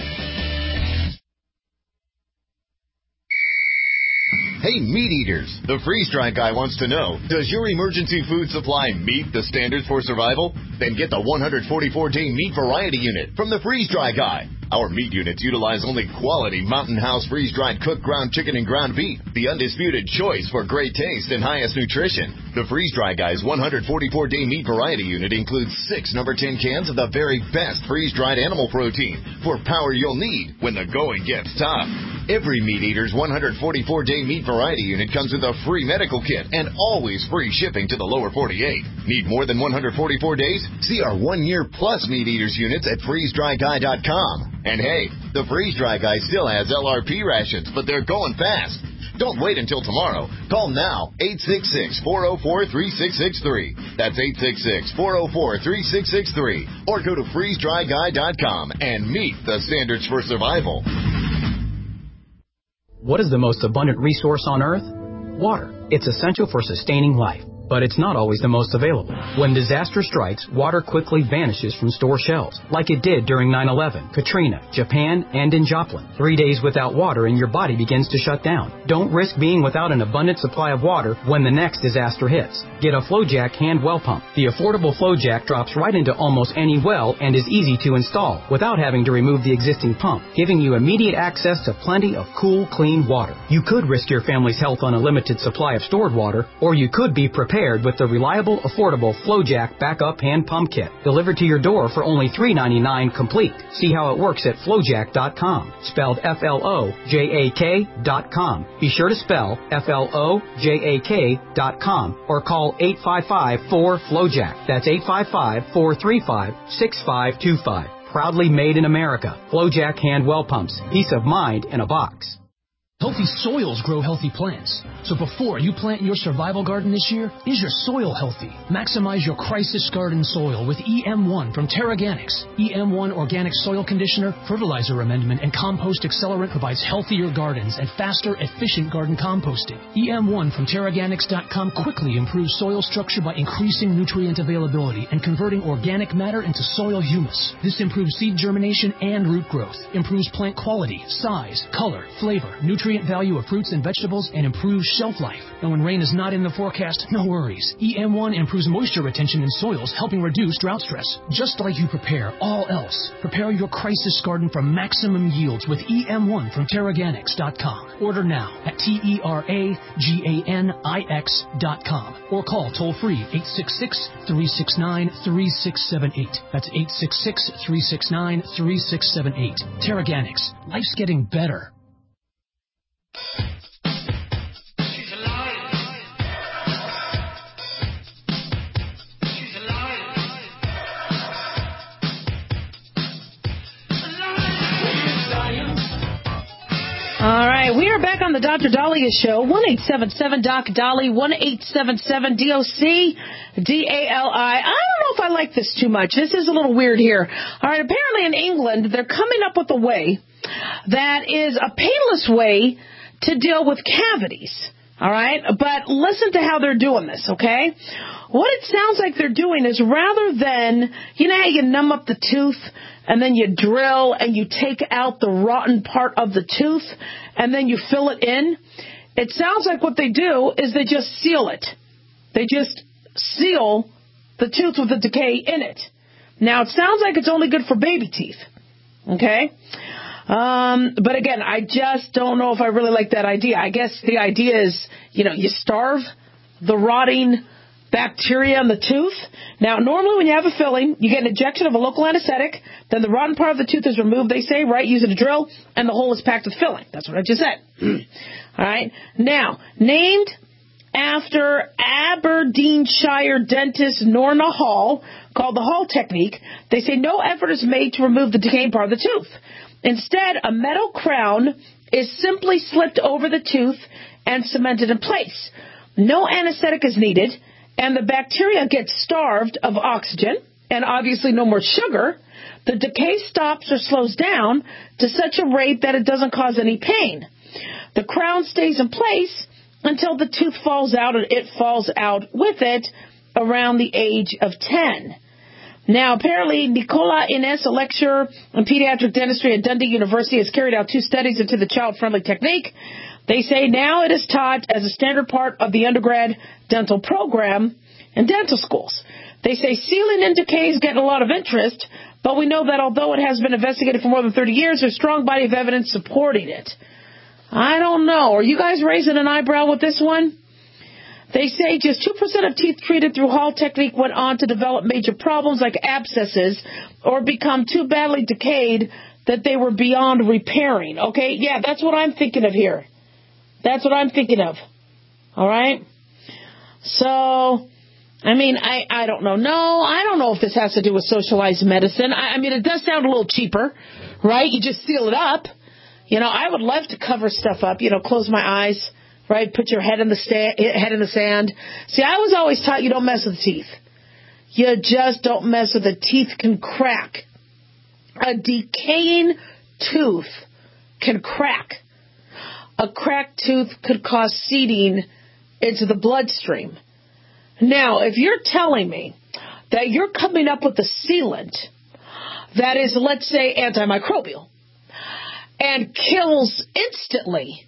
Hey, meat eaters, the freeze-dry guy wants to know, does your emergency food supply meet the standards for survival? Then get the 144-day meat variety unit from the freeze-dry guy. Our meat units utilize only quality Mountain House freeze-dried cooked ground chicken and ground beef, the undisputed choice for great taste and highest nutrition. The freeze-dry guy's 144-day meat variety unit includes 6 number 10 cans of the very best freeze-dried animal protein for power you'll need when the going gets tough. Every meat eater's 144-day meat variety unit comes with a free medical kit and always free shipping to the lower 48. Need more than 144 days? See our 1-year plus meat eaters units at freezedryguy.com. And hey, the freeze-dry guy still has LRP rations, but they're going fast. Don't wait until tomorrow. Call now, 866-404-3663. That's 866-404-3663. Or go to freezedryguy.com and meet the standards for survival. What is the most abundant resource on Earth? Water. It's essential for sustaining life, but it's not always the most available. When disaster strikes, water quickly vanishes from store shelves, like it did during 9/11, Katrina, Japan, and in Joplin. 3 days without water and your body begins to shut down. Don't risk being without an abundant supply of water when the next disaster hits. Get a FlowJack hand well pump. The affordable FlowJack drops right into almost any well and is easy to install without having to remove the existing pump, giving you immediate access to plenty of cool, clean water. You could risk your family's health on a limited supply of stored water, or you could be prepared with the reliable, affordable FlowJack backup hand pump kit, delivered to your door for only $3.99 complete. See how it works at FlowJack.com, spelled FLOJAK.com. Be sure to spell FLOJAK.com or call 855-4FlowJack. That's 855-435-6525. Proudly made in America. FlowJack hand well pumps. Peace of mind in a box. Healthy soils grow healthy plants. So before you plant your survival garden this year, is your soil healthy? Maximize your crisis garden soil with EM1 from Terraganics. EM1 Organic Soil Conditioner, Fertilizer Amendment, and Compost Accelerant provides healthier gardens and faster, efficient garden composting. EM1 from Terraganics.com quickly improves soil structure by increasing nutrient availability and converting organic matter into soil humus. This improves seed germination and root growth, improves plant quality, size, color, flavor, nutrient value of fruits and vegetables, and improves shelf life. And when rain is not in the forecast, no worries. EM1 improves moisture retention in soils, helping reduce drought stress. Just like you prepare all else, prepare your crisis garden for maximum yields with EM1 from Terraganics.com. Order now at TERAGANIX.com or call toll-free 866-369-3678. That's 866-369-3678. Terraganics. Life's getting better. All right, we are back on the Dr. Dahlia Show, 1-877-DOC-DOLLY, 1-877-DOC-DALI. I don't know if I like this too much. This is a little weird here. All right, apparently in England, they're coming up with a way that is a painless way to deal with cavities. All right, but listen to how they're doing this, okay? What it sounds like they're doing is rather than, you know how you numb up the tooth and then you drill and you take out the rotten part of the tooth and then you fill it in? It sounds like what they do is they just seal it. They just seal the tooth with the decay in it. Now, it sounds like it's only good for baby teeth, okay? But again, I just don't know if I really like that idea. I guess the idea is, you know, you starve the rotting bacteria in the tooth. Now, normally when you have a filling, you get an injection of a local anesthetic, then the rotten part of the tooth is removed, they say, right, using a drill, and the hole is packed with filling. That's what I just said. All right. Now, named after Aberdeenshire dentist Norma Hall, called the Hall technique, they say no effort is made to remove the decaying part of the tooth. Instead, a metal crown is simply slipped over the tooth and cemented in place. No anesthetic is needed, and the bacteria gets starved of oxygen, and obviously no more sugar. The decay stops or slows down to such a rate that it doesn't cause any pain. The crown stays in place until the tooth falls out, and it falls out with it around the age of 10. Now, apparently, Nicola Innes, a lecturer in pediatric dentistry at Dundee University, has carried out 2 studies into the child-friendly technique. They say now it is taught as a standard part of the undergrad dental program in dental schools. They say sealing in decay is getting a lot of interest, but we know that although it has been investigated for more than 30 years, there's a strong body of evidence supporting it. I don't know. Are you guys raising an eyebrow with this one? They say just 2% of teeth treated through Hall technique went on to develop major problems like abscesses or become too badly decayed that they were beyond repairing. Okay, yeah, that's what I'm thinking of here. That's what I'm thinking of. All right? So, I mean, I don't know. No, I don't know if this has to do with socialized medicine. I mean, it does sound a little cheaper, right? You just seal it up. You know, I would love to cover stuff up, close my eyes, right? Put your head in the sand. See, I was always taught you don't mess with the teeth. You just don't mess with the teeth. Can crack. A decaying tooth can crack. A cracked tooth could cause seeding into the bloodstream. Now, if you're telling me that you're coming up with a sealant that is, let's say, antimicrobial and kills instantly,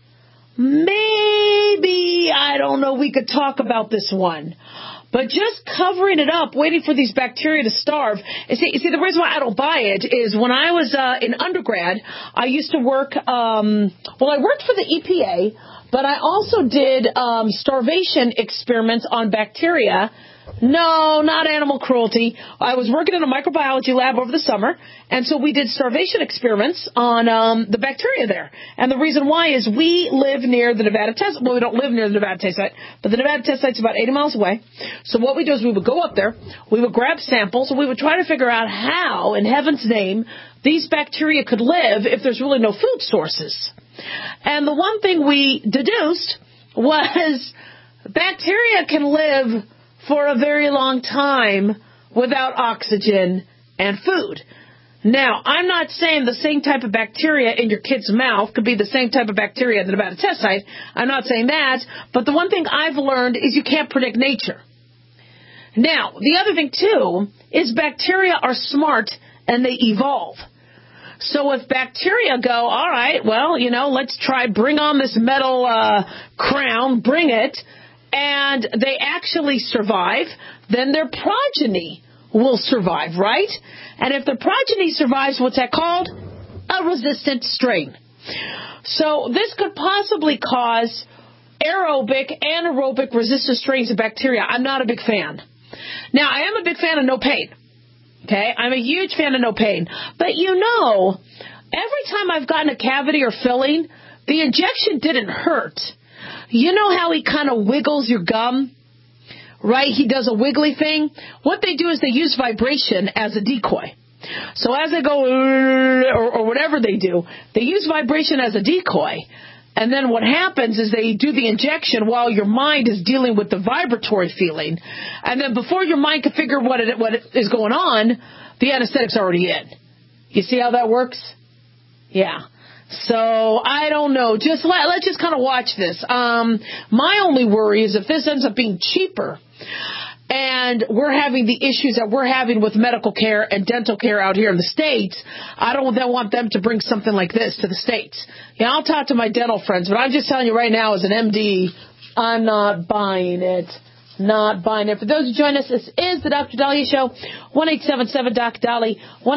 maybe, I don't know, we could talk about this one. But just covering it up, waiting for these bacteria to starve. See, the reason why I don't buy it is when I was in undergrad, I used to work, I worked for the EPA, but I also did starvation experiments on bacteria. No, not animal cruelty. I was working in a microbiology lab over the summer, and so we did starvation experiments on the bacteria there. And the reason why is we live near the Nevada test. Well, we don't live near the Nevada test site, but the Nevada test site's about 80 miles away. So what we do is we would go up there, we would grab samples, and we would try to figure out how, in heaven's name, these bacteria could live if there's really no food sources. And the one thing we deduced was bacteria can live for a very long time without oxygen and food. Now, I'm not saying the same type of bacteria in your kid's mouth could be the same type of bacteria at the Nevada test site. I'm not saying that, but the one thing I've learned is you can't predict nature. Now, the other thing, too, is bacteria are smart and they evolve. So if bacteria go, all right, well, let's bring on this metal crown, bring it, and they actually survive, then their progeny will survive, right? And if the progeny survives, what's that called? A resistant strain. So this could possibly cause aerobic, anaerobic resistant strains of bacteria. I'm not a big fan. Now, I am a big fan of no pain. Okay? I'm a huge fan of no pain. But every time I've gotten a cavity or filling, the injection didn't hurt. You know how he kind of wiggles your gum? Right? He does a wiggly thing. What they do is they use vibration as a decoy. So as they go, or whatever they do, they use vibration as a decoy. And then what happens is they do the injection while your mind is dealing with the vibratory feeling. And then before your mind can figure what is going on, the anesthetic's already in. You see how that works? Yeah. So, I don't know. Let's just kind of watch this. My only worry is if this ends up being cheaper and we're having the issues that we're having with medical care and dental care out here in the States, I don't then want them to bring something like this to the States. I'll talk to my dental friends, but I'm just telling you right now as an MD, I'm not buying it. Not buying it. For those who join us, this is the Dr. Dahlia Show. 1-877-DOC-DALI.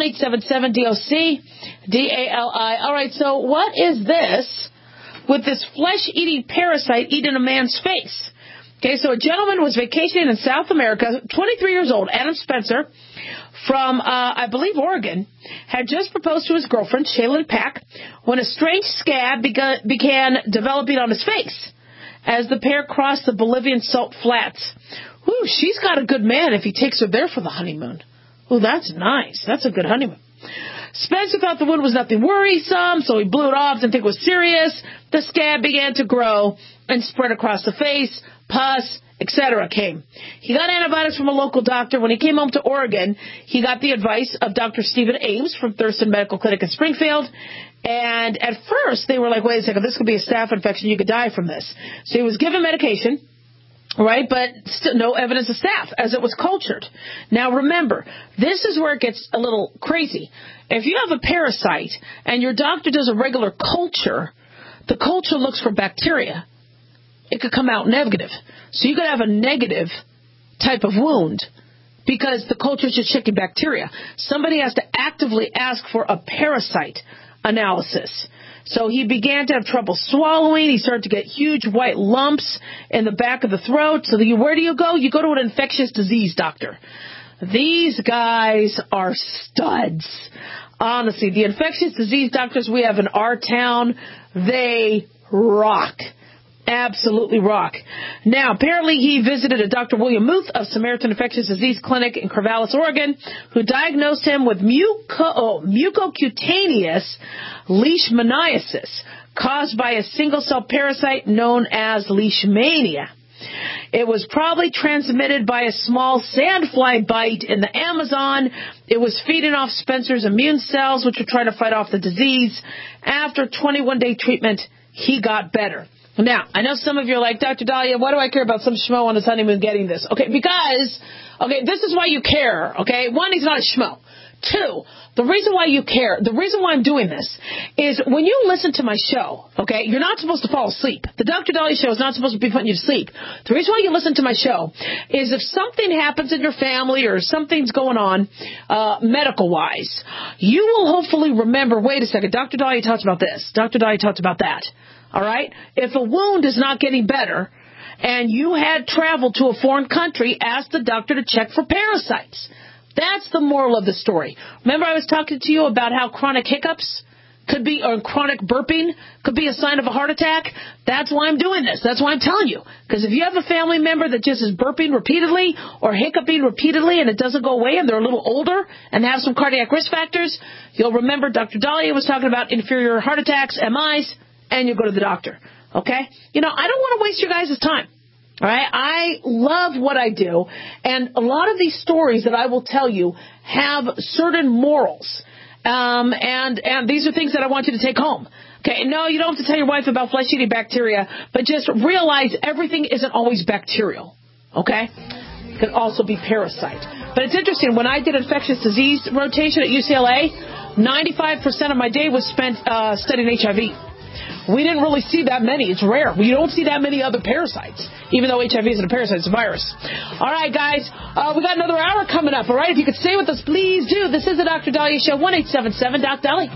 1-877-DOC-DALI. All right, so what is this with this flesh-eating parasite eating a man's face? Okay, so a gentleman was vacationing in South America, 23 years old, Adam Spencer, from, I believe, Oregon, had just proposed to his girlfriend, Shaylin Pack, when a strange scab began developing on his face as the pair crossed the Bolivian salt flats. Ooh, she's got a good man if he takes her there for the honeymoon. Ooh, that's nice. That's a good honeymoon. Spencer thought the wound was nothing worrisome, so he blew it off, didn't think it was serious. The scab began to grow and spread across the face. Pus, etc. came. He got antibiotics from a local doctor. When he came home to Oregon, he got the advice of Dr. Stephen Ames from Thurston Medical Clinic in Springfield. And at first, they were like, wait a second, this could be a staph infection. You could die from this. So he was given medication, right, but still no evidence of staph as it was cultured. Now, remember, this is where it gets a little crazy. If you have a parasite and your doctor does a regular culture, the culture looks for bacteria. It could come out negative. So you could have a negative type of wound because the culture is just checking bacteria. Somebody has to actively ask for a parasite analysis. So he began to have trouble swallowing. He started to get huge white lumps in the back of the throat. So where do you go? You go to an infectious disease doctor. These guys are studs. Honestly, the infectious disease doctors we have in our town, they rock. Absolutely rock. Now, apparently he visited a Dr. William Muth of Samaritan Infectious Disease Clinic in Corvallis, Oregon, who diagnosed him with mucocutaneous leishmaniasis caused by a single-cell parasite known as leishmania. It was probably transmitted by a small sandfly bite in the Amazon. It was feeding off Spencer's immune cells, which were trying to fight off the disease. After 21-day treatment, he got better. Now, I know some of you are like, Dr. Dahlia, why do I care about some schmo on his honeymoon getting this? Okay, because, this is why you care, okay? One, he's not a schmo. Two, the reason why you care, the reason why I'm doing this is when you listen to my show, okay, you're not supposed to fall asleep. The Dr. Dahlia show is not supposed to be putting you to sleep. The reason why you listen to my show is if something happens in your family or something's going on medical-wise, you will hopefully remember, wait a second, Dr. Dahlia talks about this. Dr. Dahlia talks about that. All right? If a wound is not getting better and you had traveled to a foreign country, ask the doctor to check for parasites. That's the moral of the story. Remember I was talking to you about how chronic hiccups could be, or chronic burping could be a sign of a heart attack? That's why I'm doing this. That's why I'm telling you. Because if you have a family member that just is burping repeatedly or hiccuping repeatedly and it doesn't go away and they're a little older and have some cardiac risk factors, you'll remember Dr. Dahlia was talking about inferior heart attacks, MIs, and you go to the doctor, okay? I don't want to waste your guys' time, all right? I love what I do, and a lot of these stories that I will tell you have certain morals, and these are things that I want you to take home. Okay, no, you don't have to tell your wife about flesh-eating bacteria, but just realize everything isn't always bacterial, okay? It can also be parasite. But it's interesting, when I did infectious disease rotation at UCLA, 95% of my day was spent studying HIV. We didn't really see that many. It's rare. We don't see that many other parasites, even though HIV isn't a parasite, it's a virus. All right, guys, we got another hour coming up, all right? If you could stay with us, please do. This is the Dr. Dahlia Show, 1-877-DOC-DALI.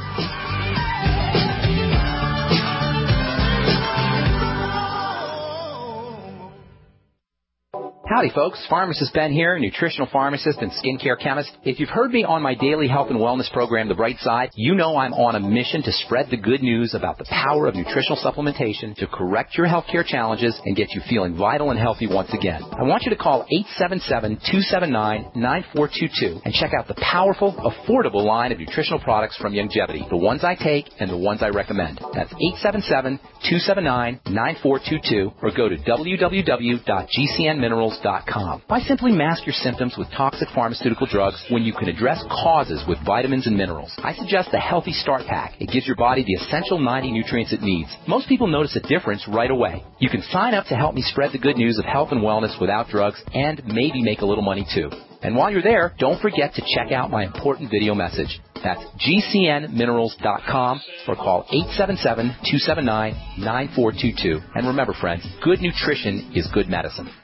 Howdy, folks. Pharmacist Ben here, nutritional pharmacist and skincare chemist. If you've heard me on my daily health and wellness program, The Bright Side, you know I'm on a mission to spread the good news about the power of nutritional supplementation to correct your healthcare challenges and get you feeling vital and healthy once again. I want you to call 877-279-9422 and check out the powerful, affordable line of nutritional products from Youngevity, the ones I take and the ones I recommend. That's 877-279-9422 or go to www.gcnminerals.com. Why simply mask your symptoms with toxic pharmaceutical drugs when you can address causes with vitamins and minerals? I suggest the Healthy Start Pack. It gives your body the essential 90 nutrients it needs. Most people notice a difference right away. You can sign up to help me spread the good news of health and wellness without drugs and maybe make a little money too. And while you're there, don't forget to check out my important video message. That's gcnminerals.com or call 877-279-9422. And remember, friends, good nutrition is good medicine.